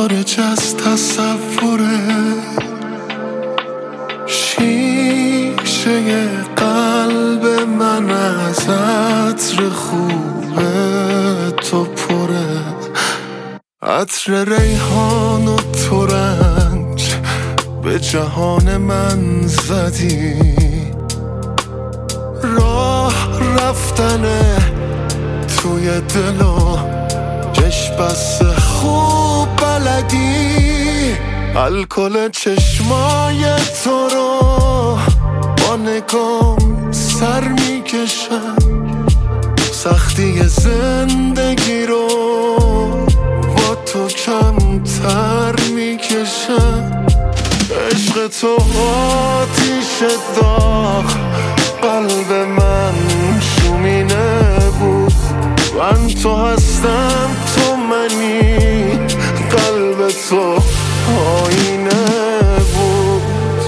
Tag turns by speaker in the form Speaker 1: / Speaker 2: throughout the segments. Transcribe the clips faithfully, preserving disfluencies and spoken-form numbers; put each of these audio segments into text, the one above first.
Speaker 1: خارج از تصوره، شیشه قلب من از عطر خوبه تو پره، عطر ریحان و ترنج به جهان من زدی، راه رفتنه توی دل و چشم بسته خوب بلدی، الکل چشمای تو رو با نگام سر میکشم، سختی زندگی رو با تو کمتر میکشم، عشق تو آتیش داغ قلب من شومینه بود، من تو هستم تو منی، قلب تو آینه بود.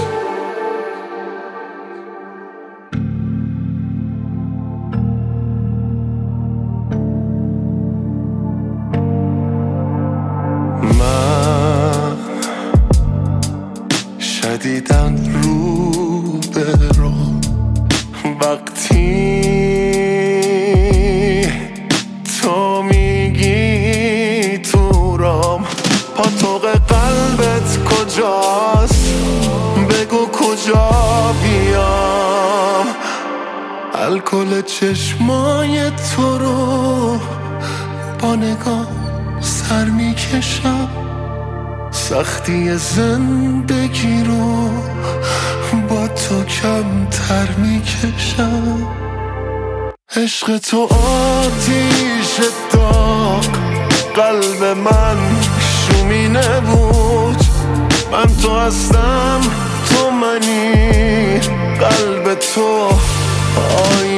Speaker 1: من شدیدن رو به رو وقتی تو میگی تو رام، پاتوق قلبت کجاست بگو کجا بیام، الکل چشمای تو رو با نگاه سر میکشم، سختی زندگی رو با تو کمتر میکشم، عشق تو آتیش داغ قلب من شومینه بود، من تو هستم تو منی، قلب تو آینه